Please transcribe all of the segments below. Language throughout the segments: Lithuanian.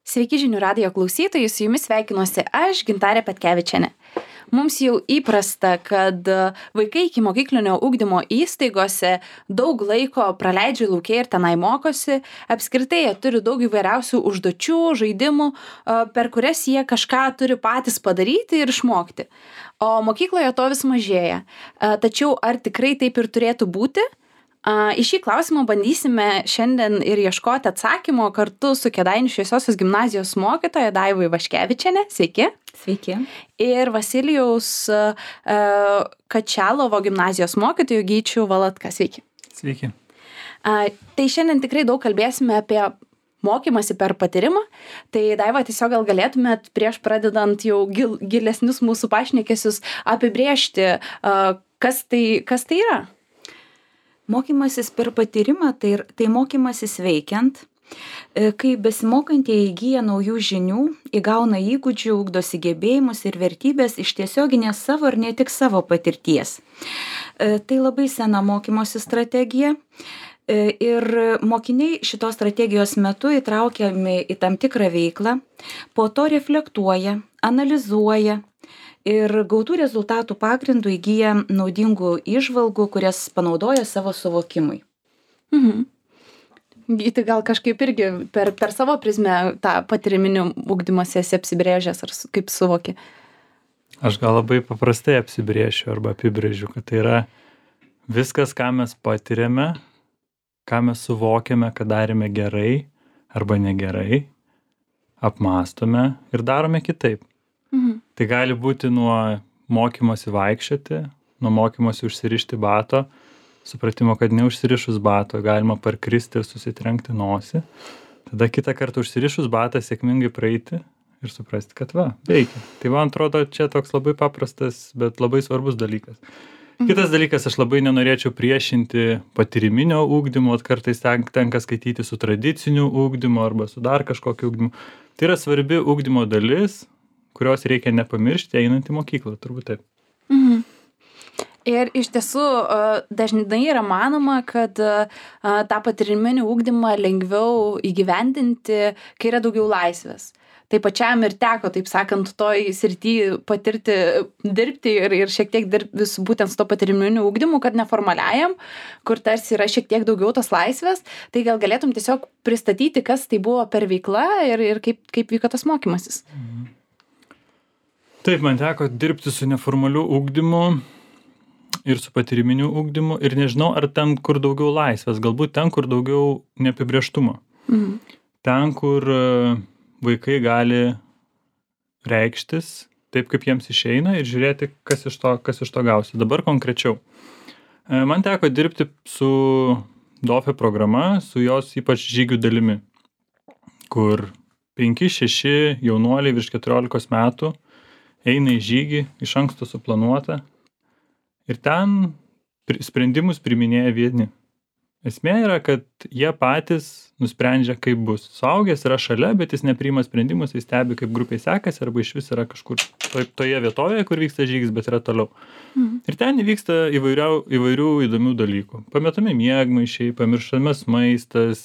Sveiki žinių radijo klausytojai, su jumis sveikinuosi aš, Gintarė Petkevičienė. Mums jau įprasta, kad vaikai iki mokyklinio ugdymo įstaigose daug laiko praleidžia lauke ir tenai mokosi. Apskritai jie turi daug įvairiausių užduočių, žaidimų, per kurias jie kažką turi patys padaryti ir išmokti. O mokykloje to vis mažėja. Tačiau ar tikrai taip ir turėtų būti? Į šį klausimą bandysime šiandien ir ieškoti atsakymo kartu su Kėdainių Šviesiosios gimnazijos mokytoja Daiva Ivaškevičienė. Sveiki. Sveiki. Ir Vasilijaus Kačalovo gimnazijos mokytojų Gyčiu Valatka. Sveiki. Sveiki. Tai šiandien tikrai daug kalbėsime apie mokymasi per patyrimą. Tai Daiva, tiesiog gal galėtumėt prieš pradedant jau gilesnius mūsų pašnekesius apibrėžti, kas tai yra? Mokymasis per patyrimą tai mokymasis veikiant, kai besimokantieji įgyja naujų žinių, įgauna įgūdžių, ugdosi gebėjimus ir vertybės iš tiesioginės savo ir ne tik savo patirties. Tai labai sena mokymosi strategija ir mokiniai šitos strategijos metu įtraukiami į tam tikrą veiklą, po to reflektuoja, analizuoja, ir gautų rezultatų pagrindų įgyja naudingų įžvalgų, kurias panaudoja savo suvokimui. Gyti, gal kažkaip irgi per savo prizmę tą patyriminį ugdymąsi esi apsibrėžęs ar kaip suvoki? Aš gal labai paprastai apsibrėšiu arba apibrėžiu, kad tai yra viskas, ką mes patiriame, ką mes suvokiame, kad darėme gerai arba negerai, apmąstome ir darome kitaip. Tai gali būti nuo mokymosi vaikščioti, nuo mokymosi užsirišti bato, supratimo, kad neužsirišus bato galima parkristi ir susitrenkti nosį. Tada kitą kartą užsirišus batą sėkmingai praeiti ir suprasti, kad veikia. Tai man atrodo, čia toks labai paprastas, bet labai svarbus dalykas. Kitas dalykas, aš labai nenorėčiau priešinti patyriminio ugdymo, kartais tenka skaityti su tradiciniu ugdymu arba su dar kažkokiu ugdymu. Tai yra svarbi ugdymo dalis, kurios reikia nepamiršti einant į mokyklą, turbūt taip. Ir iš tiesų dažnai yra manoma, kad tą patyriminį ugdymą lengviau įgyvendinti, kai yra daugiau laisvės. Tai pačiam ir teko, taip sakant, toj srity patirti, dirbti ir šiek tiek dirbti būtent su to patyriminiu ugdymu, kad neformaliajam, kur tarsi yra šiek tiek daugiau tos laisvės. Tai gal galėtum tiesiog pristatyti, kas tai buvo per veikla ir kaip vyko tas mokymasis. Taip, man teko dirbti su neformaliu ugdymu ir su patyriminiu ugdymu ir nežinau, ar ten, kur daugiau laisvės, galbūt ten, kur daugiau neapibrėžtumo. Ten, kur vaikai gali reikštis taip, kaip jiems išeina ir žiūrėti, kas iš to gausi. Dabar konkrečiau. Man teko dirbti su DOFE programa, su jos ypač žygių dalimi, kur 5-6 jaunuoliai virš 14 metų eina į žygį, iš anksto suplanuota ir ten sprendimus priiminėja vieni. Esmė yra, kad jie patys nusprendžia, kaip bus. Suaugęs yra šalia, bet jis nepriima sprendimus, jis stebi, kaip grupiai sekasi, arba iš vis yra kažkur toje vietovėje, kur vyksta žygis, bet yra toliau. Ir ten vyksta įvairių įdomių dalykų. Pametami miegmaišiai, pamirštamas maistas,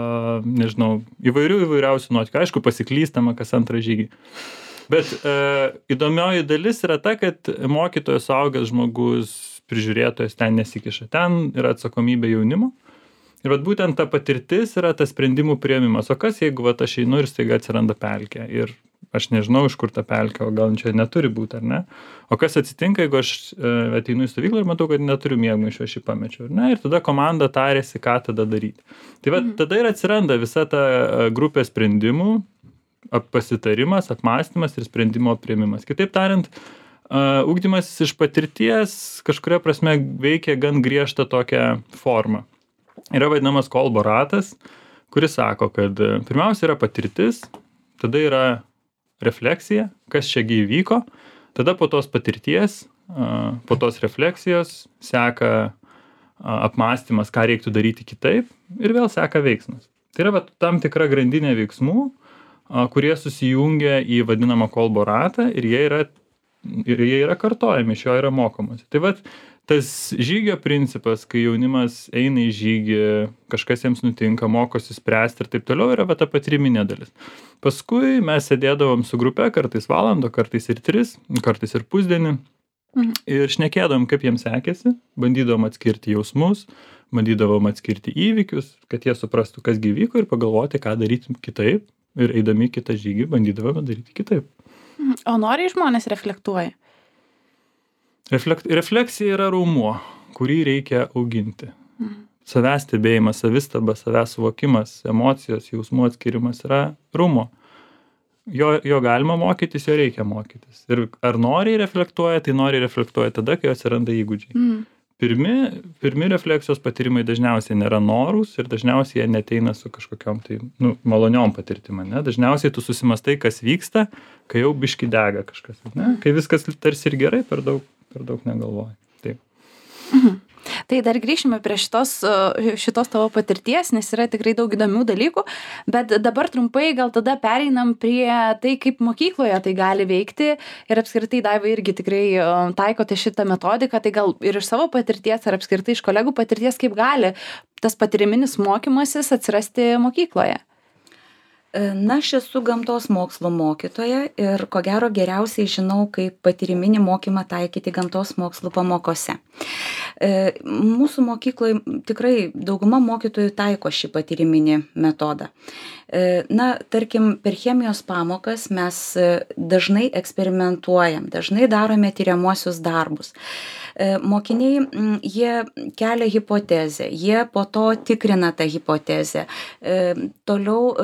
įvairiausių nuotykių. Aišku, pasiklystama kas antrą žygį. Bet įdomioji dalis yra ta, kad mokytojas, suaugęs žmogus, prižiūrėtojas ten nesikiša. Ten yra atsakomybė jaunimo. Ir būtent ta patirtis yra tas sprendimų priėmimas. O kas, jeigu aš einu ir staiga atsiranda pelkė? Ir aš nežinau, iš kur ta pelkė, o gal čia neturi būti, ar ne? O kas atsitinka, jeigu aš ateinu į stovyklą ir matau, kad neturiu miegmaišio, aš jį pamečiau, ar ne? Ir tada komanda tarėsi, ką tada daryti. Tai tada ir atsiranda visa ta grupė sprendimų, pasitarimas, apmąstymas ir sprendimo priėmimas. Kitaip tariant, ugdymas iš patirties kažkuria prasme veikia gan griežtą tokią formą. Yra vadinamas Kolbo ratas, kuris sako, kad pirmiausia yra patirtis, tada yra refleksija, kas čiagi įvyko, tada po tos patirties, po tos refleksijos seka apmąstymas, ką reiktų daryti kitaip ir vėl seka veiksmas. Tai yra tam tikra grandinė veiksmų, kurie susijungia į vadinamą Kolbo ratą ir jie yra kartojami, iš jo yra mokomasi. Tai tas žygio principas, kai jaunimas eina į žygį, kažkas jiems nutinka, mokosi spręsti ir taip toliau, yra va ta patyriminė dalis. Paskui mes sėdėdavom su grupe, kartais valandą, kartais ir 3, kartais ir pusdienį. Ir šnekėdavom, kaip jiems sekėsi, bandydavom atskirti jausmus, bandydavom atskirti įvykius, kad jie suprastų, kas vyko ir pagalvoti, ką daryti kitaip. Ir eidami kitą žygį bandydavome daryti kitaip. O noriai žmonės reflektuoja? Refleksija yra raumuo, kurį reikia auginti. Savęs stebėjimas, savistaba, savęs suvokimas, emocijos, jausmų atskirimas yra raumuo. Jo galima mokytis, jo reikia mokytis. Ir ar noriai reflektuoja, tai noriai reflektuoja tada, kai atsiranda įgūdžiai. Pirmi refleksijos patyrimai dažniausiai nėra norus ir dažniausiai jie neteina su kažkokiom tai maloniom patirtim, ne? Dažniausiai tu susimastai, kas vyksta, kai jau biški dega kažkas, ne? Kai viskas tarsi ir gerai, per daug negalvoji. Taip. Tai dar grįšime prie šitos tavo patirties, nes yra tikrai daug įdomių dalykų, bet dabar trumpai gal tada pereinam prie tai, kaip mokykloje tai gali veikti ir apskritai Daiva irgi tikrai taikote šitą metodiką, tai gal ir iš savo patirties ar apskritai iš kolegų patirties, kaip gali tas patyriminis mokymasis atsirasti mokykloje. Na, aš esu gamtos mokslo mokytoja ir ko gero geriausiai žinau, kaip patyriminį mokymą taikyti gamtos mokslo pamokose. Mūsų mokykloje tikrai dauguma mokytojų taiko šį patyriminį metodą. Na, tarkim, per chemijos pamokas mes dažnai eksperimentuojam, dažnai darome tyriamuosius darbus. Mokiniai, jie kelia hipotezę, jie po to tikrina tą hipotezę, toliau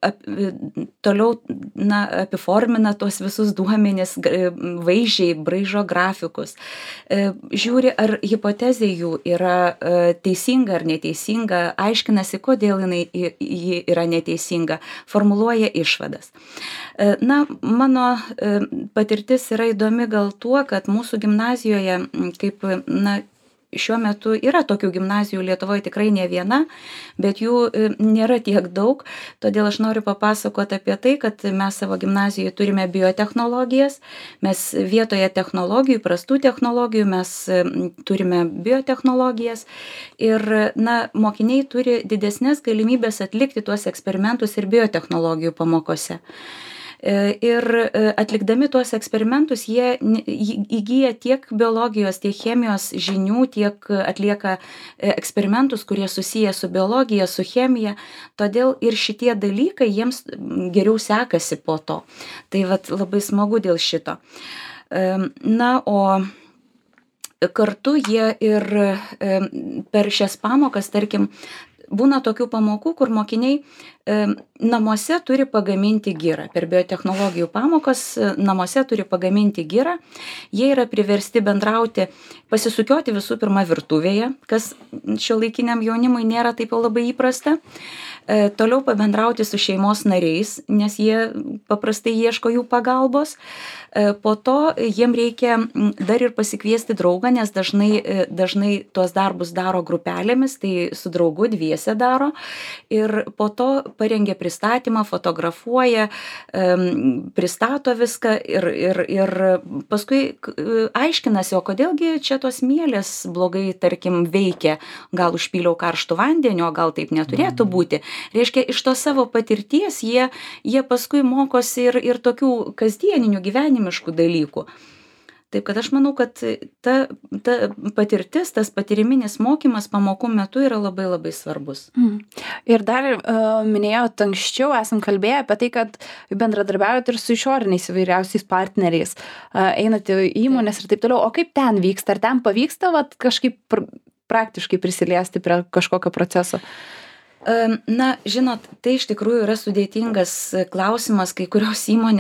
apiformina tuos visus duomenis vaizdžiai, braižo grafikus, žiūri, ar hipotezė jų yra teisinga ar neteisinga, aiškinasi, kodėl ji yra neteisinga, formuluoja išvadas. Na, mano patirtis yra įdomi gal tuo, kad mūsų gimnazijoje, kaip, šiuo metu yra tokių gimnazijų Lietuvoje tikrai ne viena, bet jų nėra tiek daug, todėl aš noriu papasakoti apie tai, kad mes savo gimnazijoje turime biotechnologijas, mes vietoje technologijų, prastų technologijų, mes turime biotechnologijas ir, mokiniai turi didesnės galimybės atlikti tuos eksperimentus ir biotechnologijų pamokose. Ir atlikdami tuos eksperimentus jie įgyja tiek biologijos, tiek chemijos žinių, tiek atlieka eksperimentus, kurie susiję su biologija, su chemija, todėl ir šitie dalykai jiems geriau sekasi po to. Tai labai smagu dėl šito. Na, o kartu jie ir per šias pamokas, tarkim, būna tokių pamokų, kur mokiniai namuose turi pagaminti girą. Per biotechnologijų pamokas namuose turi pagaminti girą. Jie yra priversti bendrauti, pasisukioti visų pirma virtuvėje, kas šiuolaikiniam jaunimui nėra taip jau labai įprasta. Toliau pabendrauti su šeimos nariais, nes jie paprastai ieško jų pagalbos. Po to jiem reikia dar ir pasikviesti draugą, nes dažnai tuos darbus daro grupelėmis, tai su draugu dviese daro. Ir po to parengia pristatymą, fotografuoja, pristato viską ir paskui aiškinasi, o kodėlgi čia tos mielės blogai, tarkim, veikia. Gal užpyliau karštų vandenį, o gal taip neturėtų būti. Reiškia, iš to savo patirties jie paskui mokosi ir tokių kasdieninių gyvenimiškų dalykų. Taip kad aš manau, kad ta patirtis, tas patyriminis mokymas pamokų metu yra labai labai svarbus. Ir dar minėjot anksčiau, esam kalbėję apie tai, kad bendradarbiaujat ir su išoriniais įvairiausiais partneriais, einate į įmonės ir taip toliau. O kaip ten vyksta? Ar ten pavyksta kažkaip praktiškai prisiliesti prie kažkokio proceso? Na, žinot, tai iš tikrųjų yra sudėtingas klausimas, kai kurios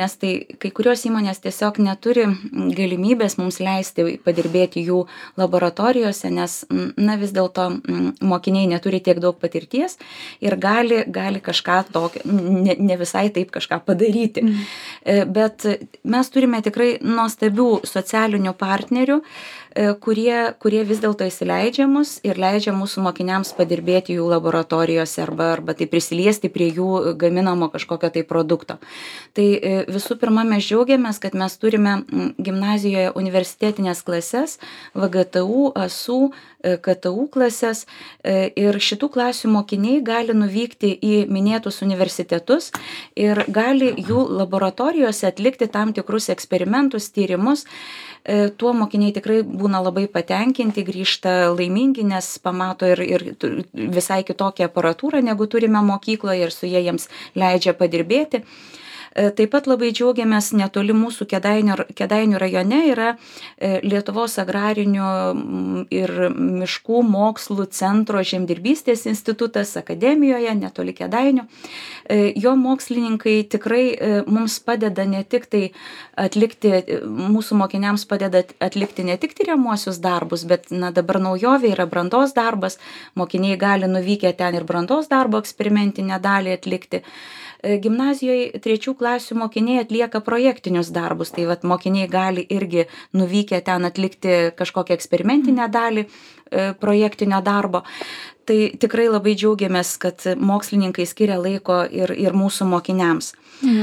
įmonės tiesiog neturi galimybės mums leisti padirbėti jų laboratorijose, nes, vis dėlto mokiniai neturi tiek daug patirties ir gali kažką tokio, ne visai taip kažką padaryti. Bet mes turime tikrai nuostabių socialinių partnerių, kurie vis dėlto įsileidžia mus ir leidžia mūsų mokiniams padirbėti jų laboratorijose. mokyklose arba tai prisiliesti prie jų gaminamo kažkokio tai produkto. Tai visų pirma, mes džiaugiamės, kad mes turime gimnazijoje universitetinės klases, VGTU, ASU, KTU klases ir šitų klasių mokiniai gali nuvykti į minėtus universitetus ir gali jų laboratorijose atlikti tam tikrus eksperimentus, tyrimus. Tuo mokiniai tikrai būna labai patenkinti, grįžta laimingi, nes pamato ir visai kitokią aparatūrą, negu turime mokykloje ir su jiems leidžia padirbėti. Taip pat labai džiaugiamės, netoli mūsų Kėdainių rajone yra Lietuvos agrarinių ir miškų mokslų centro žemdirbystės institutas akademijoje, netoli Kėdainių. Jo mokslininkai tikrai mums padeda ne tik tai atlikti, mūsų mokiniams padeda atlikti ne tik tyriamuosius darbus, bet dabar naujovė yra brandos darbas, mokiniai gali nuvykę ten ir brandos darbo eksperimentinę dalį atlikti. Gimnazijoje 3 klasių mokiniai atlieka projektinius darbus, tai vat mokiniai gali irgi nuvykę ten atlikti kažkokią eksperimentinę dalį projektinio darbo. Tai tikrai labai džiaugiamės, kad mokslininkai skiria laiko ir mūsų mokiniams.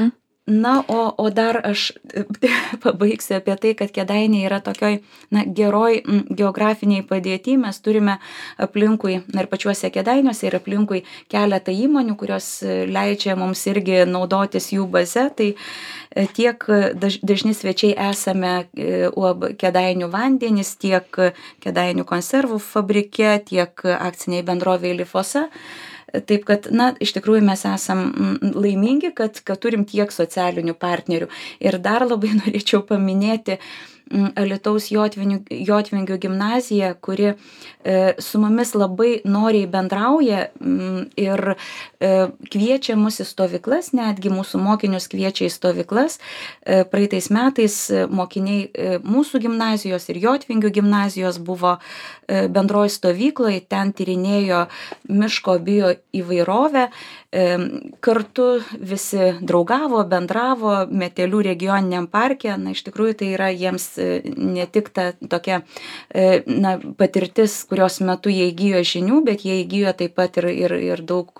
Na, o dar aš pabaigsiu apie tai, kad Kėdainiai yra tokioj geroj geografiniai padėty. Mes turime aplinkui, ir pačiuose Kėdainiuose, ir aplinkui keletą įmonių, kurios leidžia mums irgi naudotis jų baze. Tai tiek dažni svečiai esame UAB Kėdainių vandenys, tiek Kėdainių konservų fabrike, tiek akciniai bendrovė Lifosa. Taip kad, iš tikrųjų mes esam laimingi, kad turim tiek socialinių partnerių. Ir dar labai norėčiau paminėti Alytaus Jotvingių gimnaziją, kuri su mumis labai noriai bendrauja ir kviečia mus į stovyklas, netgi mūsų mokinius kviečia į stovyklas. Praeitais metais mokiniai mūsų gimnazijos ir Jotvingių gimnazijos buvo bendroj stovykloje, ten tyrinėjo miško bio įvairovę, kartu visi draugavo, bendravo Metelių regioniniam parke. Iš tikrųjų tai yra jiems ne tik ta tokia patirtis, kurios metu jie įgijo žinių, bet jie įgijo taip pat ir daug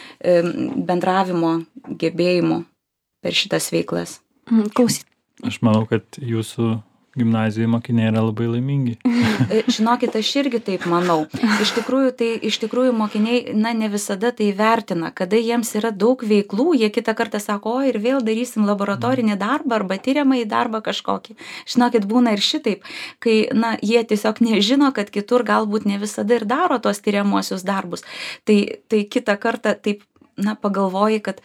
bendravimo gebėjimų per šitas veiklas. Klausyt. Aš manau, kad jūsų gimnazijoje mokiniai yra labai laimingi. Žinokit, aš irgi taip manau. Iš tikrųjų mokiniai, ne visada tai vertina, kada jiems yra daug veiklų, jie kitą kartą sako, ir vėl darysim laboratorinį darbą arba tyriamąjį darbą kažkokį. Žinokit, būna ir šitaip, kai, jie tiesiog nežino, kad kitur galbūt ne visada ir daro tos tyriamuosius darbus. Tai kitą kartą taip, pagalvoji, kad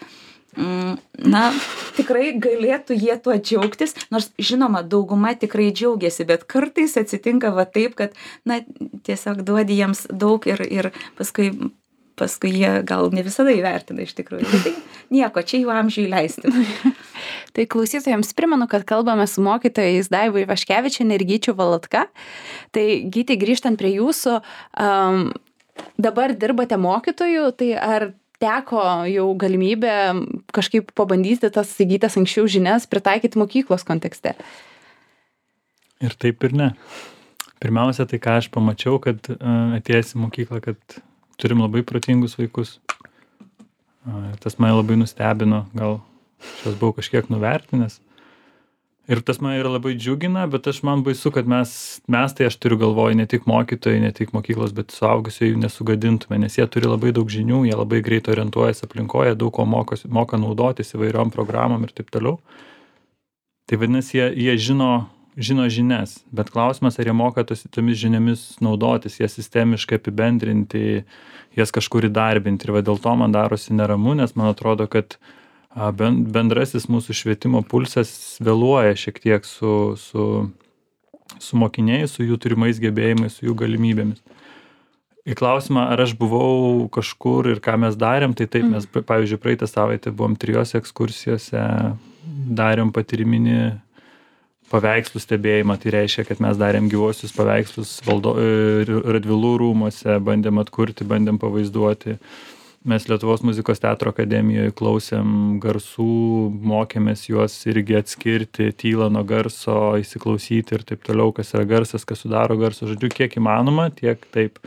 tikrai galėtų jie tuo džiaugtis, nors žinoma, dauguma tikrai džiaugiasi, bet kartais atsitinka taip, kad tiesiog duodi jiems daug ir paskui jie gal ne visada įvertina iš tikrųjų. Tai nieko, čia jų amžiui leisti. Tai klausytojams primenu, kad kalbame su mokytojais Daiva Ivaškevičienė ir Gyčiu Valatka. Tai Gyti, grįžtant prie jūsų, dabar dirbate mokytoju, tai ar teko jau galimybė kažkaip pabandyti tas įgytas anksčiau žinias pritaikyti mokyklos kontekste? Ir taip ir ne. Pirmiausia, tai ką aš pamačiau, kad atėjęs į mokyklą, kad turim labai protingus vaikus. Tas mane labai nustebino, gal šios buvau kažkiek nuvertinęs. Ir tas mane yra labai džiugina, bet man baisu, kad mes tai aš turiu galvoj ne tik mokytojai, ne tik mokyklos, bet suaugusiai jų nesugadintume, nes jie turi labai daug žinių, jie labai greit orientuojasi aplinkoje, daug ko moka naudotis įvairiom programom ir taip toliau. Tai vadinasi, jie žino žinias, bet klausimas, ar jie moka tomis žiniomis naudotis, jas sistemiškai apibendrinti, jas kažkur įdarbinti. Ir dėl to man darosi neramu, nes man atrodo, kad bendrasis mūsų švietimo pulsas vėluoja šiek tiek su mokiniais, su jų turimais gebėjimais, su jų galimybėmis. Į klausimą, ar aš buvau kažkur ir ką mes darėm, tai taip, mes, pavyzdžiui, praeitą savaitę buvom 3 ekskursijose, darėm patyriminį paveikslų stebėjimą, tai reiškia, kad mes darėm gyvosius paveikslus Radvilų rūmuose, bandėm atkurti, bandėm pavaizduoti. Mes Lietuvos muzikos teatro akademijoje klausėm garsų, mokėmės juos irgi atskirti, tylą nuo garso, įsiklausyti ir taip toliau, kas yra garsas, kas sudaro garso. Žodžiu, kiek įmanoma, tiek taip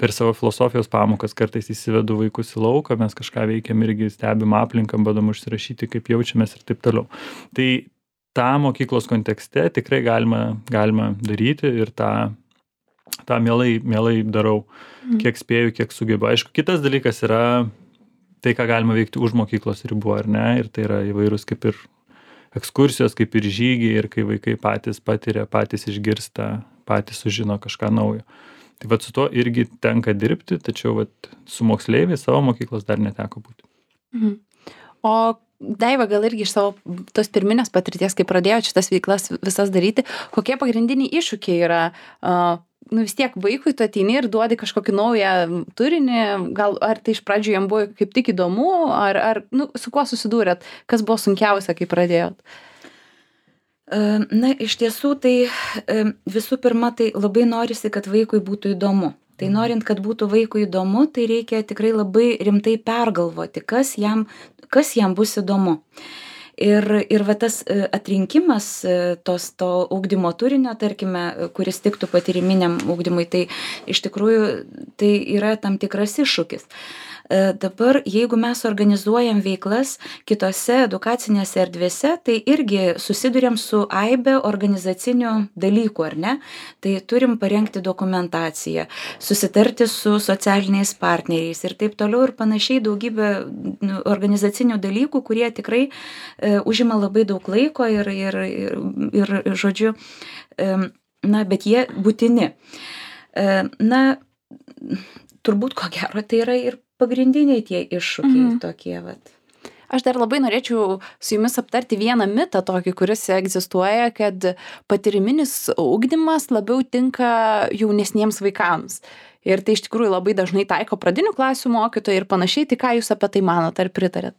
per savo filosofijos pamokas kartais įsivedu vaikus į lauką, mes kažką veikiam irgi stebim aplinką, bandom užsirašyti, kaip jaučiamės ir taip toliau. Tai tą mokyklos kontekste tikrai galima daryti ir tą mielai darau, kiek spėju, kiek sugebu. Aišku, kitas dalykas yra tai, ką galima veikti už mokyklos ribų, ar ne, ir tai yra įvairūs kaip ir ekskursijos, kaip ir žygiai, ir kai vaikai patys patiria, patys išgirsta, patys sužino kažką naujo. Tai vat su tuo irgi tenka dirbti, tačiau vat su moksleiviais savo mokyklos dar neteko būti. Mhm. O Daiva, gal irgi iš savo tos pirminės patirties, kai pradėjot šitas veiklas visas daryti, kokie pagrindiniai iššūkiai yra? Vis tiek vaikui tu ateini ir duodi kažkokį naują turinį, gal ar tai iš pradžių jam buvo kaip tik įdomu, ar su kuo susidūrėt, kas buvo sunkiausia, kai pradėjot? Na, iš tiesų, tai visų pirma, tai labai norisi, kad vaikui būtų įdomu. Tai norint, kad būtų vaikui įdomu, tai reikia tikrai labai rimtai pergalvoti, kas jam bus įdomu. Ir va tas atrinkimas to ugdymo turinio, tarkime, kuris tiktų patyriminiam ugdymui, tai iš tikrųjų tai yra tam tikras iššūkis. Dabar, jeigu mes organizuojam veiklas kitose edukacinėse erdvėse, tai irgi susiduriam su aibe organizacinių dalykų, ar ne? Tai turim parengti dokumentaciją, susitarti su socialiniais partneriais ir taip toliau ir panašiai daugybė organizacinių dalykų, kurie tikrai užima labai daug laiko ir žodžiu, bet jie būtini. Turbūt ko gero tai yra ir pagrindiniai tie iššūkiai tokie vat. Aš dar labai norėčiau su jumis aptarti vieną mitą tokį, kuris egzistuoja, kad patyriminis ugdymas labiau tinka jaunesniems vaikams. Ir tai iš tikrųjų labai dažnai taiko pradinių klasių mokytojai ir panašiai. Tai ką jūs apie tai manot, ar pritarėt?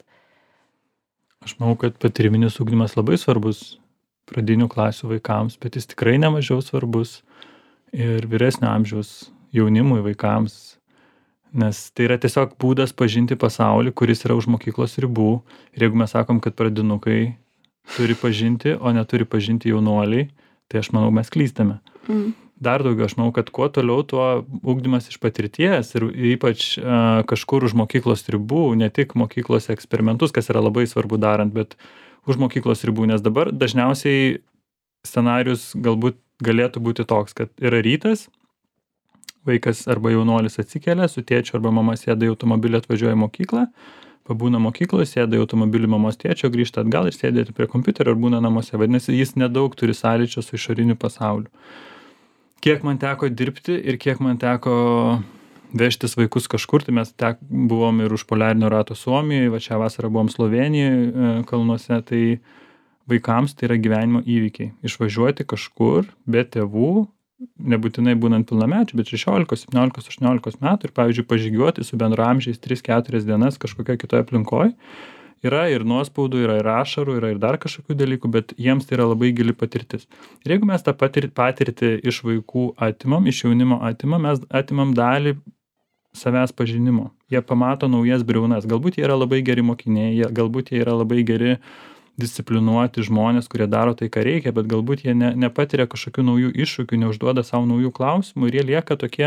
Aš manau, kad patyriminis ugdymas labai svarbus pradinių klasių vaikams, bet jis tikrai nemažiau svarbus ir vyresnio amžiaus jaunimui, vaikams. Nes tai yra tiesiog būdas pažinti pasaulį, kuris yra už mokyklos ribų. Ir jeigu mes sakom, kad pradinukai turi pažinti, o neturi pažinti jaunuoliai, tai aš manau, mes klystame. Dar daugiau, aš manau, kad kuo toliau, tuo ugdymas iš patirties ir ypač kažkur už mokyklos ribų, ne tik mokyklos eksperimentus, kas yra labai svarbu darant, bet už mokyklos ribų. Nes dabar dažniausiai scenarius galbūt galėtų būti toks, kad yra rytas, vaikas arba jaunuolis atsikelia, su tėčiu arba mama sėda į automobilį, atvažiuoja į mokyklą, pabūna mokykloje, sėda į automobilį mamos tėčio, grįžta atgal ir sėdėti prie kompiuterio ar būna namuose. Vadinasi, jis nedaug turi sąlyčio su išoriniu pasauliu. Kiek man teko dirbti ir kiek man teko vežtis vaikus kažkur, tai mes buvom ir už poliarinio rato Suomijoje, va šią vasarą buvom Slovenijoje kalnuose, tai vaikams tai yra gyvenimo įvykiai. Išvažiuoti kažkur be tėvų, nebūtinai būnant pilnamečių, bet 16, 17, 18 metų ir, pavyzdžiui, pažygiuoti su bendraamžiais 3-4 dienas kažkokioje kitoje aplinkoje. Yra ir nuospaudų, yra ir ašarų, yra ir dar kažkokių dalykų, bet jiems tai yra labai gili patirtis. Ir jeigu mes tą patirtį iš vaikų atimam, iš jaunimo atimam, mes atimam dalį savęs pažinimo. Jie pamato naujas briaunas. Galbūt jie yra labai geri mokiniai, galbūt jie yra labai geri disciplinuoti žmonės, kurie daro tai, ką reikia, bet galbūt jie nepatiria kažkokių naujų iššūkių, neužduoda savo naujų klausimų ir jie lieka tokie,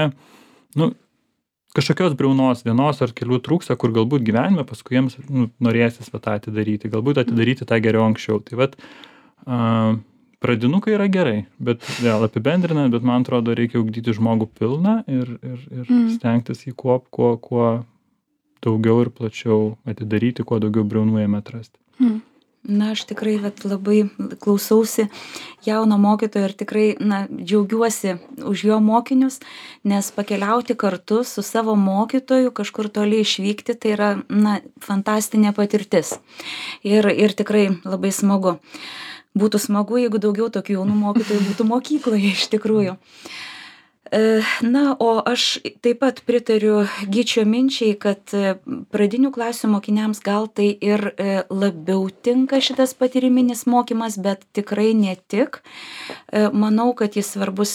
kažkokios briaunos vienos ar kelių trūksta, kur galbūt gyvenime paskui jiems norėsis tą atidaryti, galbūt atidaryti tą geriau anksčiau. Tai vat pradinukai yra gerai, bet vėl apibendrinant, bet man atrodo reikia ugdyti žmogų pilną ir stengtis jį kuo daugiau ir plačiau atidaryti, kuo daugiau briaunų jame atrasti. Na, aš tikrai labai klausausi jauno mokytojo ir tikrai džiaugiuosi už jo mokinius, nes pakeliauti kartu su savo mokytoju, kažkur toli išvykti, tai yra fantastinė patirtis. Ir tikrai labai smagu. Būtų smagu, jeigu daugiau tokių jaunų mokytojų būtų mokykloje iš tikrųjų. O aš taip pat pritariu Gyčio minčiai, kad pradinių klasių mokiniams gal tai ir labiau tinka šitas patyriminis mokymas, bet tikrai ne tik. Manau, kad jis svarbus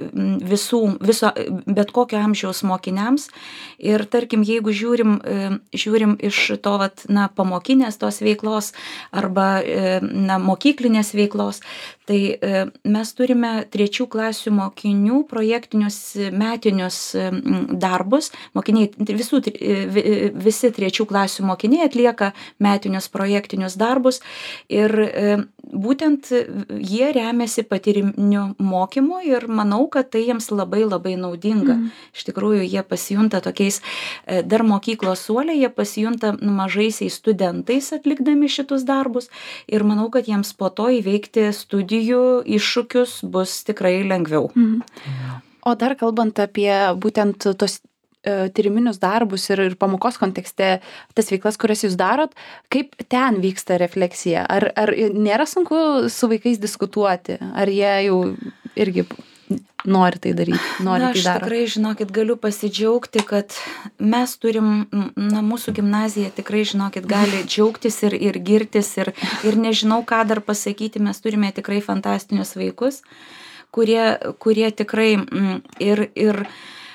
bet kokio amžiaus mokiniams. Ir tarkim, jeigu žiūrim iš to pamokinės tos veiklos arba mokyklinės veiklos, Tai mes turime 3 klasių mokinių projektinius metinius darbus. Mokiniai, visi 3 klasių mokiniai atlieka metinius projektinius darbus ir būtent jie remiasi patyrimiu mokymu ir manau, kad tai jiems labai labai naudinga. Iš tikrųjų, jie pasijunta tokiais, dar mokyklos suole, jie pasijunta mažaisiais studentais atlikdami šitus darbus ir manau, kad jiems po to įveikti studijų iššūkius bus tikrai lengviau. O dar kalbant apie būtent tos tyriminius darbus ir pamokos kontekste, tas veiklas, kurias jūs darot, kaip ten vyksta refleksija? Ar nėra sunku su vaikais diskutuoti? Ar jie jau irgi nori tai daryti? Aš tikrai, žinokit, galiu pasidžiaugti, kad mes turim, mūsų gimnazija tikrai, žinokit, gali džiaugtis ir girtis ir nežinau, ką dar pasakyti, mes turime tikrai fantastinius vaikus, kurie tikrai ir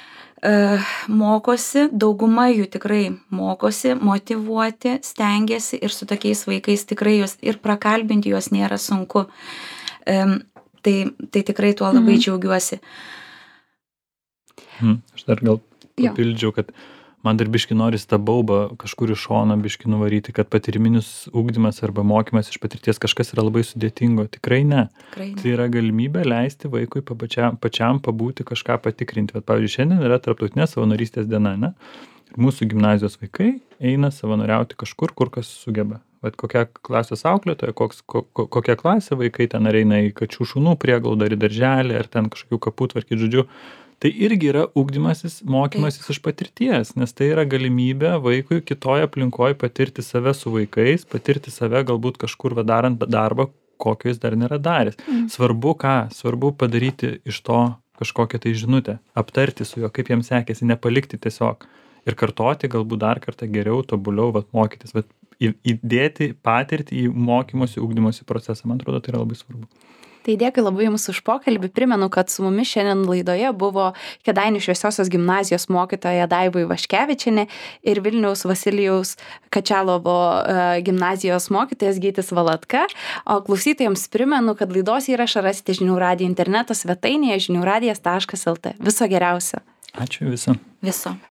mokosi, dauguma jų tikrai mokosi, motyvuoti, stengiasi ir su tokiais vaikais tikrai juos ir prakalbinti juos nėra sunku. Tai tikrai tuo labai džiaugiuosi. Aš dar gal papildžiau, kad man dar biški norisi tą baubą kažkur iš šono biški nuvaryti, kad patyriminis ugdymas arba mokymas iš patirties kažkas yra labai sudėtingo. Tikrai ne. Tai yra galimybė leisti vaikui pačiam pabūti, kažką patikrinti. Bet, pavyzdžiui, šiandien yra tarptautinė savanorystės diena, ne? Ir mūsų gimnazijos vaikai eina savanoriauti kažkur, kur kas sugeba. Vat kokia klasės auklėtoja, kokia klasė vaikai ten ar eina į kačių šunų prieglaudą, ar į darželį, ar ten kažkokių kapų tvarkyti, žodžiu. Tai irgi yra ugdymasis, mokymasis iš patirties, nes tai yra galimybė vaikui kitoje aplinkoje patirti save su vaikais, patirti save galbūt kažkur darant darbą, kokio jis dar nėra daręs. Svarbu padaryti iš to kažkokią tai žinutę, aptarti su juo, kaip jiems sekėsi, nepalikti tiesiog ir kartoti galbūt dar kartą geriau, tobuliau, mokytis, įdėti patirtį į mokymosi, ugdymosi procesą, man atrodo, tai yra labai svarbu. Tai dėkui labai Jums už pokalbį. Primenu, kad su mumis šiandien laidoje buvo Kėdainių Šviesiosios gimnazijos mokytoja Daiva Ivaškevičienė ir Vilniaus Vasilijaus Kačalovo gimnazijos mokytojas Gytis Valatka. O klausytojams primenu, kad laidos įrašą rasite Žinių radijo interneto svetainėje žiniųradijas.lt. Viso geriausio. Ačiū viso. Viso.